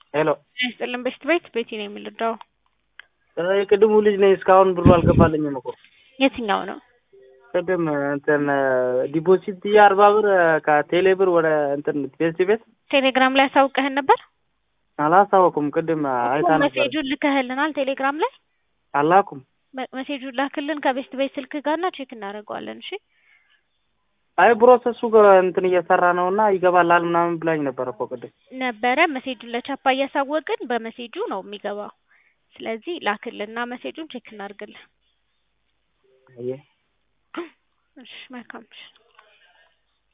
ሄሎ አይስጥልን ቤት ቤቲ ነው የምልዳው። ቅድሙ ልጅ ነኝ እስካሁን ብሩ አልገባልኝም እኮ። የትኛው ነው? ቅድም እንትን ዲፖዚት የ40 ብር ከቴሌ ብር ወደ እንትን ቤት ቴሌግራም ላይ አሳውቀህን ነበር? አላሳወኩም። ቅድም አይታ ነበር። ሜሴጁን ልከህልናል ቴሌግራም ላይ? አላኩም። ሜሴጁን ላክልን ከቤት ስልክ ጋርና ቼክ እናደርገዋለን። እሺ አይ ፕሮሰሱ እንትን እየሰራ ነውና ይገባላል ምናምን ብላኝ ነበር እኮ ቅድም ነበረ። ሜሴጁን ለቻፓ እያሳወቅን በሜሴጁ ነው የሚገባው። ስለዚህ ላክልና ሜሴጁን ቼክ እናድርግልን። አየ እሺ መልካም።